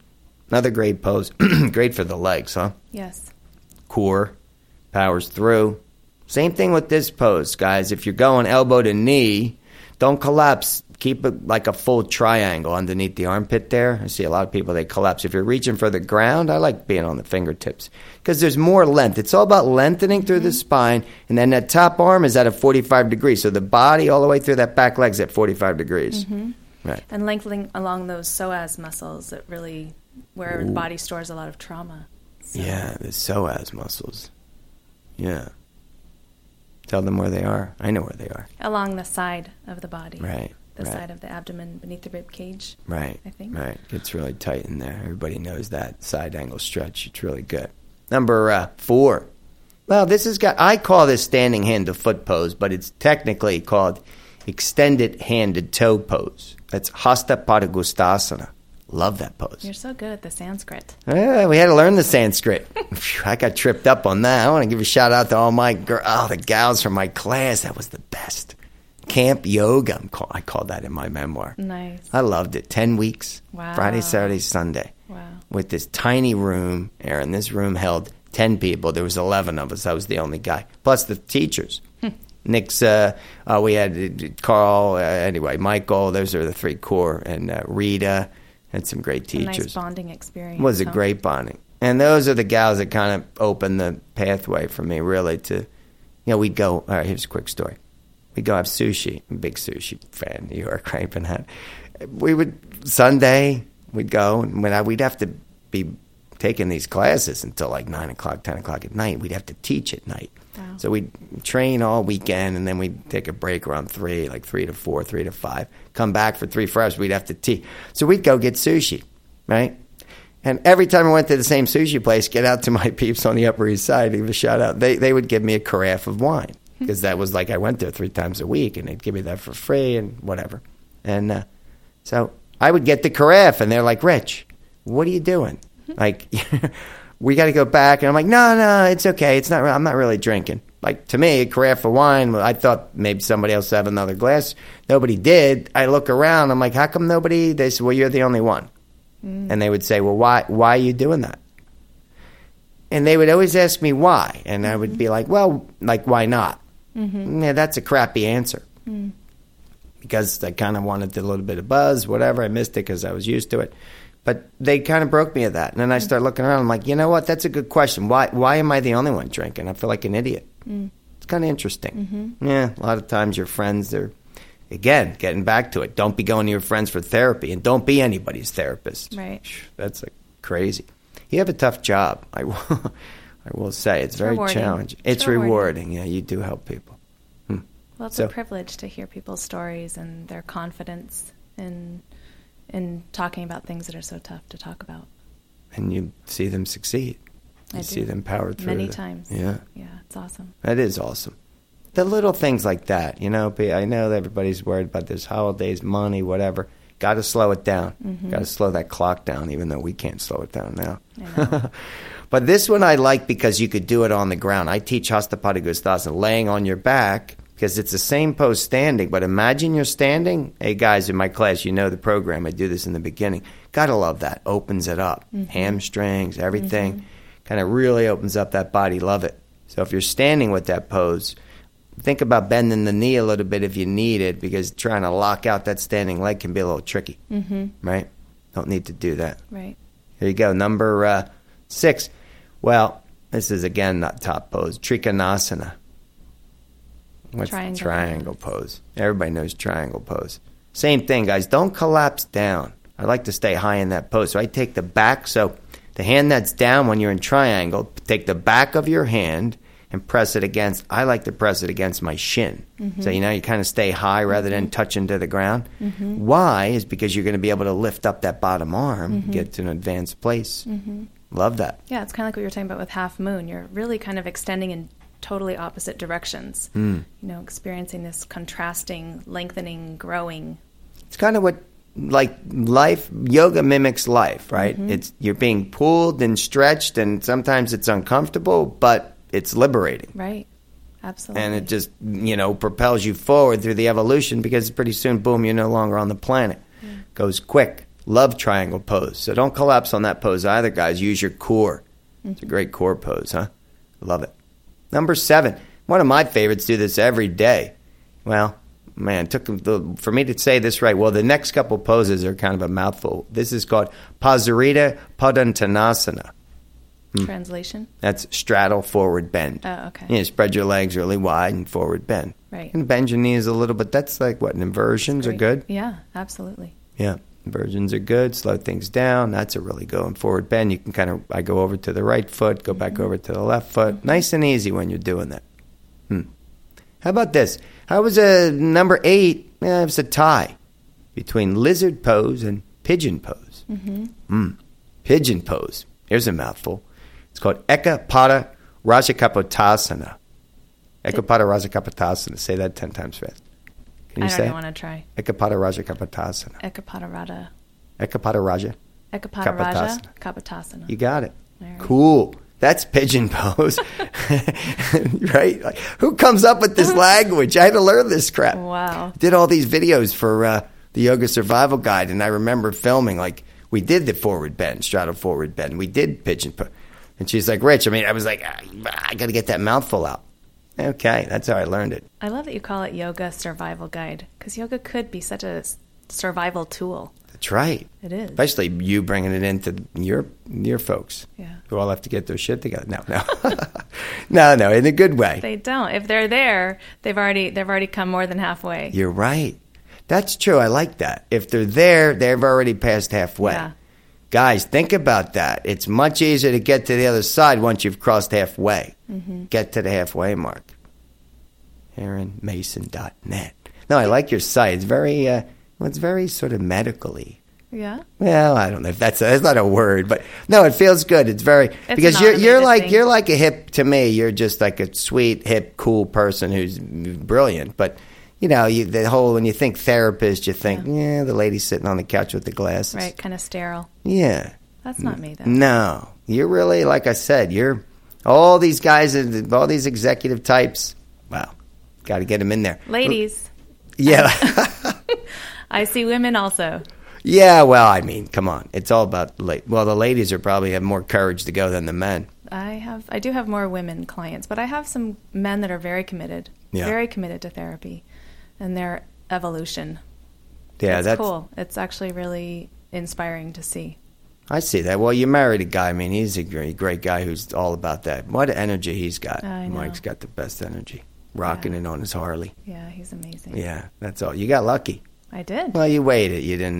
Another great pose. Great for the legs, huh? Yes. Core, powers through. Same thing with this pose, guys. If you're going elbow to knee, don't collapse. Keep it like a full triangle underneath the armpit there. I see a lot of people, they collapse. If you're reaching for the ground, I like being on the fingertips because there's more length. It's all about lengthening through the spine, and then that top arm is at a 45 degrees. So the body all the way through that back leg's at 45 degrees. Right. And lengthening along those psoas muscles that really, where the body stores a lot of trauma. So. Yeah, the psoas muscles. Yeah. Tell them where they are. I know where they are. Along the side of the body. Right. The side of the abdomen beneath the rib cage. Right. I think. Right. It's really tight in there. Everybody knows that side angle stretch. It's really good. Number 4. Well, I call this standing hand to foot pose, but it's technically called extended handed toe pose. That's Hasta Padangusthasana. Love that pose. You're so good at the Sanskrit. Yeah, we had to learn the Sanskrit. I got tripped up on that. I want to give a shout out to all the gals from my class. That was the best. Camp Yoga, I called that in my memoir. Nice. I loved it. 10 weeks. Wow. Friday, Saturday, Sunday. Wow. With this tiny room, Aaron. This room held 10 people. There was 11 of us. I was the only guy. Plus the teachers. Nick's, we had Carl, anyway, Michael. Those are the 3 core. And Rita. Had some great teachers. A nice bonding experience. It was a great bonding. And those are the gals that kind of opened the pathway for me, really, to, we'd go, all right, here's a quick story. We'd go have sushi. I'm a big sushi fan, New York, right? Sunday, we'd go, and we'd have to be taking these classes until like 9 o'clock, 10 o'clock at night. We'd have to teach at night. Wow. So we'd train all weekend, and then we'd take a break around 3, like 3 to 4, 3 to 5. Come back for 3 hours. We'd have to teach. So we'd go get sushi, right? And every time I went to the same sushi place, get out to my peeps on the Upper East Side, give a shout out, they would give me a carafe of wine. Because that was like I went there 3 times a week, and they'd give me that for free and whatever. And so I would get the carafe, and they're like, Rich, what are you doing? Like, we got to go back. And I'm like, no, it's okay. I'm not really drinking. Like, to me, a carafe of wine, I thought maybe somebody else would have another glass. Nobody did. I look around. I'm like, how come nobody? They said, well, you're the only one. And they would say, well, why are you doing that? And they would always ask me why. And I would be like, well, like, why not? Yeah, that's a crappy answer. Because I kind of wanted a little bit of buzz, whatever. I missed it because I was used to it. But they kind of broke me of that. And then I started looking around. I'm like, you know what? That's a good question. Why am I the only one drinking? I feel like an idiot. It's kind of interesting. Yeah, a lot of times your friends, they're, again, getting back to it. Don't be going to your friends for therapy. And don't be anybody's therapist. Right. That's like crazy. You have a tough job. I will say. It's very rewarding. Challenging. It's rewarding. Yeah, you do help people. Well, it's a privilege to hear people's stories and their confidence in talking about things that are so tough to talk about. And you see them succeed. You see them power through. Many times. Yeah. Yeah, it's awesome. That is awesome. The little things like that, I know that everybody's worried about this holidays, money, whatever. Got to slow it down. Got to slow that clock down, even though we can't slow it down now. I know. But this one I like because you could do it on the ground. I teach Hasta Padangusthasana, laying on your back, because it's the same pose standing. But imagine you're standing. Hey, guys, in my class, you know the program. I do this in the beginning. Got to love that. Opens it up. Hamstrings, everything. Kind of really opens up that body. Love it. So if you're standing with that pose, think about bending the knee a little bit if you need it, because trying to lock out that standing leg can be a little tricky. Right? Don't need to do that. Right. Here you go. Number 6. Well, this is, again, not top pose. Trikonasana. What's triangle pose? Everybody knows triangle pose. Same thing, guys. Don't collapse down. I like to stay high in that pose. So I take the back. So the hand that's down when you're in triangle, take the back of your hand and press it against. I like to press it against my shin. So, you kind of stay high rather than touching to the ground. Why? Is because you're going to be able to lift up that bottom arm, get to an advanced place. Love that. Yeah, it's kind of like what you were talking about with Half Moon. You're really kind of extending in totally opposite directions. Experiencing this contrasting, lengthening, growing. It's kind of what, like, life, yoga mimics life, right? You're being pulled and stretched, and sometimes it's uncomfortable, but it's liberating. Right. Absolutely. And it just, propels you forward through the evolution, because pretty soon, boom, you're no longer on the planet. Goes quick. love triangle pose. So don't collapse on that pose either, guys. Use your core. It's a great core pose, huh? Love it. Number 7. One of my favorites, do this every day. Well, man, for me to say this right. Well, the next couple poses are kind of a mouthful. This is called Pasarita Padottanasana. Translation? That's straddle forward bend. Oh, okay. You spread your legs really wide and forward bend. Right. And bend your knees a little bit. That's like what? Inversions are good? Yeah, absolutely. Yeah. Inversions are good. Slow things down. That's a really going forward bend. You can I go over to the right foot, go back over to the left foot. Nice and easy when you're doing that. How about this? How was number 8? It was a tie between lizard pose and pigeon pose. Pigeon pose. Here's a mouthful. It's called Ekapada Rajakapotasana. Ekapada Rajakapotasana. Say that 10 times fast. Can you say it? I don't want to try. Ekapada Rajakapotasana. Ekapada Raja Kapotasana. Kapotasana. You got it. Right. Cool. That's pigeon pose. Right? Like, who comes up with this language? I had to learn this crap. Wow. Did all these videos for the Yoga Survival Guide, and I remember filming, like, we did the forward bend, straddle forward bend. We did pigeon pose. And she's like, Rich, I was like, I got to get that mouthful out. Okay, that's how I learned it. I love that you call it Yoga Survival Guide, because yoga could be such a survival tool. That's right. It is. Especially you bringing it into your folks. Yeah. Who all have to get their shit together. No. No, in a good way. They don't. If they're there, they've already come more than halfway. You're right. That's true. I like that. If they're there, they've already passed halfway. Yeah. Guys, think about that. It's much easier to get to the other side once you've crossed halfway. Get to the halfway mark. AaronMason.net. No, I like your site. It's very, it's very sort of medically. Yeah. Well, I don't know if that's not a word, but no, it feels good. It's very because you're like a hip to me. You're just like a sweet, hip, cool person who's brilliant. But you know, when you think therapist, you think, the lady sitting on the couch with the glasses. Right, kind of sterile. Yeah. That's not me, though. No. You're really, like I said, you're all these guys, all these executive types. Wow. Got to get them in there. Ladies. Yeah. I see women also. Yeah, well, come on. It's all about, the ladies probably have more courage to go than the men. I do have more women clients, but I have some men that are very committed. Yeah. Very committed to therapy and their evolution. Yeah, that's cool. It's actually really inspiring to see. I see that. Well, you married a guy. He's a great guy who's all about that. What energy he's got. I know. Mike's got the best energy. Rocking it on his Harley. Yeah, he's amazing. Yeah, that's all. You got lucky. I did. Well, you waited. You didn't,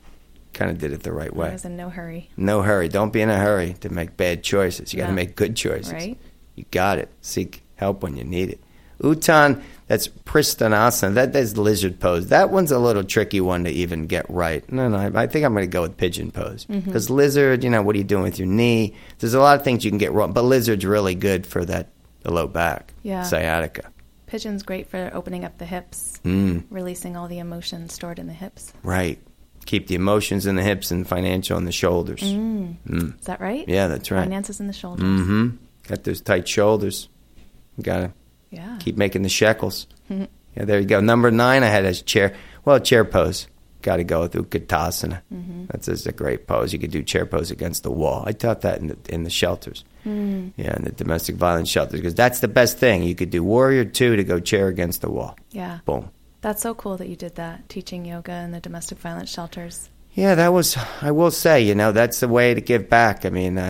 kind of did it the right way. I was in no hurry. No hurry. Don't be in a hurry to make bad choices. You got to make good choices. Right. You got it. Seek help when you need it. Uttan, that's Pristonasana. That's lizard pose. That one's a little tricky one to even get right. No, I think I'm going to go with pigeon pose. Because lizard, what are you doing with your knee? There's a lot of things you can get wrong. But lizard's really good for the low back, sciatica. Pigeon's great for opening up the hips, releasing all the emotions stored in the hips. Right. Keep the emotions in the hips and financial in the shoulders. Is that right? Yeah, that's right. Finances in the shoulders. Got those tight shoulders. You got to keep making the shekels. Yeah, there you go. Number 9 I had as chair. Well, chair pose. Got to go with Utkatasana. That's just a great pose. You could do chair pose against the wall. I taught that in the shelters. Yeah, in the domestic violence shelters. Because that's the best thing. You could do Warrior 2 to go chair against the wall. Yeah. Boom. That's so cool that you did that, teaching yoga in the domestic violence shelters. Yeah, that was, I will say, that's the way to give back.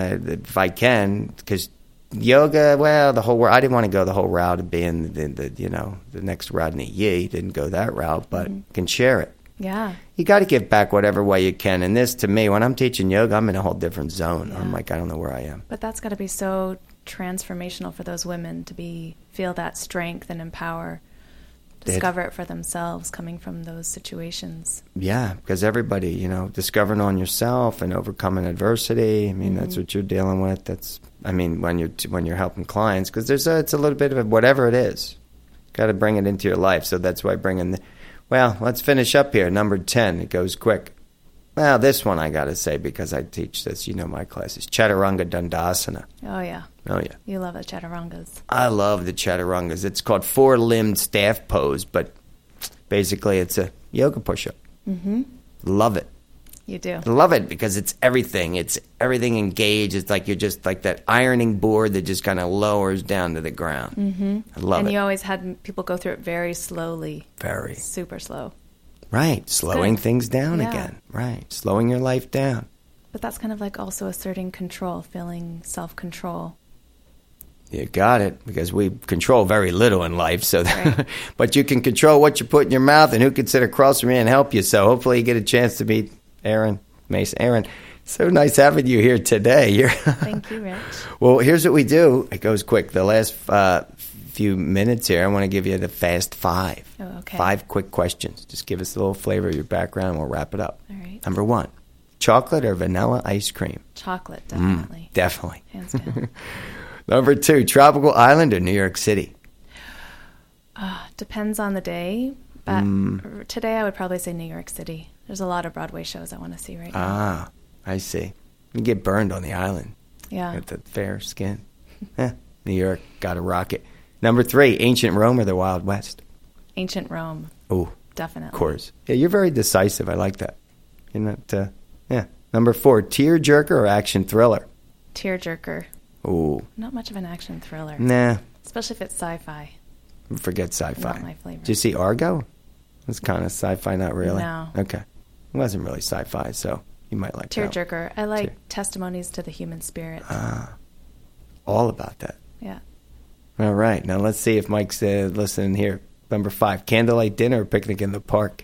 If I can, because yoga, well, the whole, I didn't want to go the whole route of being the next Rodney Yee. Didn't go that route, but can share it. Yeah. You got to give back whatever way you can. And this, to me, when I'm teaching yoga, I'm in a whole different zone. Yeah. I'm like, I don't know where I am. But that's got to be so transformational for those women to feel that strength and empower, discover it for themselves coming from those situations. Yeah, because everybody, discovering on yourself and overcoming adversity. That's what you're dealing with. That's, when you're helping clients, because it's a little bit of whatever it is. Got to bring it into your life. So that's why I bring in well, let's finish up here. Number 10, it goes quick. Well, this one I got to say because I teach this. My class is Chaturanga Dandasana. Oh, yeah. Oh, yeah. You love the Chaturangas. I love the Chaturangas. It's called 4-limbed staff pose, but basically it's a yoga push-up. Love it. You do. I love it because it's everything. It's everything engaged. It's like you're just like that ironing board that just kind of lowers down to the ground. Mm-hmm. I love it. And you always had people go through it very slowly. Very. Super slow. Right. Slowing things down Yeah. again. Right. Slowing your life down. But that's kind of like also asserting control, feeling self-control. You got it, because we control very little in life. So, Right. but you can control what you put in your mouth and who can sit across from you and help you. So hopefully you get a chance to meet Erin Mason. Erin, so nice having you here today. Thank you, Rich. Well, here's what we do. It goes quick. The last few minutes here, I want to give you the fast five. Oh, okay. 5 quick questions. Just give us a little flavor of your background and we'll wrap it up. All right. Number 1, chocolate or vanilla ice cream? Chocolate, definitely. Definitely. Hands down. Number 2, tropical island or New York City? Depends on the day. But today I would probably say New York City. There's a lot of Broadway shows I want to see right now. Ah, I see. You get burned on the island. Yeah. With the fair skin. New York, gotta rock it. Number 3, ancient Rome or the Wild West? Ancient Rome. Oh, Definitely. of course. Yeah, you're very decisive. I like that. You're not, yeah. Number 4, tearjerker or action thriller? Tearjerker. Ooh, Not much of an action thriller. nah. Especially if it's sci-fi. Forget sci-fi. Not my flavor. Did you see Argo? It's kind of sci-fi, not really. No. Okay. It wasn't really sci-fi, so you might like that. Tearjerker. I like Tear- testimonies to the human spirit. All about that. Yeah. All right. Now let's see if Mike's listening here. Number 5, candlelight dinner or picnic in the park?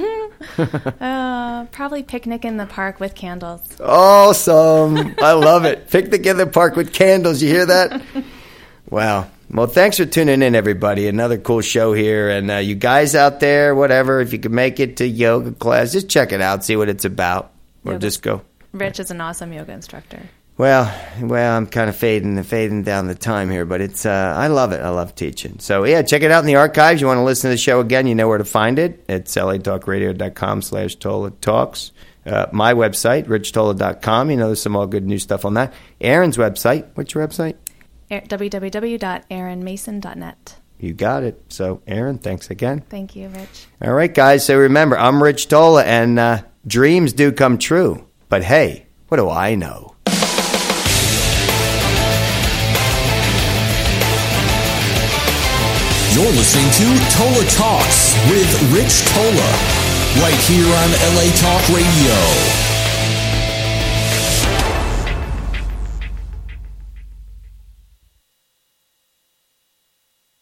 Probably picnic in the park with candles. Awesome. I love it. Picnic in the park with candles. You hear that? Wow. Well, thanks for tuning in, everybody. Another cool show here. And you guys out there, whatever, if you can make it to yoga class, just check it out, see what it's about. Or Yoga. just go. Rich is an awesome yoga instructor. Well, I'm kind of fading down the time here, but it's I love it. I love teaching. So, yeah, check it out in the archives. You want to listen to the show again, you know where to find it. It's latalkradio.com/Tola Talks. My website, richtola.com. You know, there's some all good new stuff on that. Erin's website. What's your website? www.erinmason.net. You got it. So, Erin, thanks again. Thank you, Rich. All right, guys. So remember, I'm Rich Tola, and dreams do come true. But hey, what do I know? You're listening to Tola Talks with Rich Tola, right here on LA Talk Radio.